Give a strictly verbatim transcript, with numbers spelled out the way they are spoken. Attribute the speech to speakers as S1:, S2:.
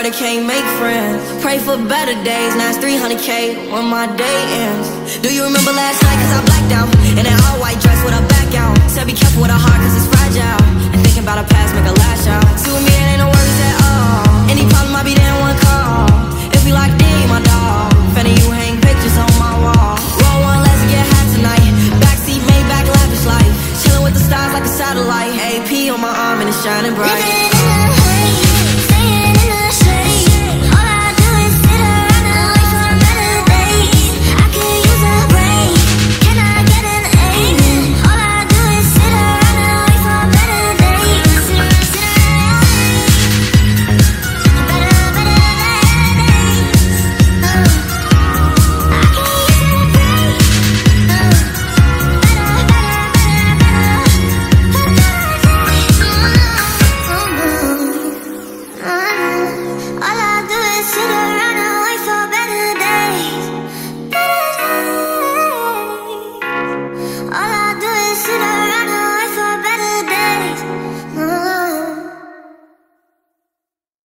S1: that can't make friends. Pray for better days, now it's three hundred K when my day ends. Do you remember last night, cause I blacked out in that all white dress with a back out. Said be careful with a heart cause it's fragile, and thinking about a past make a lash out. See with me it ain't no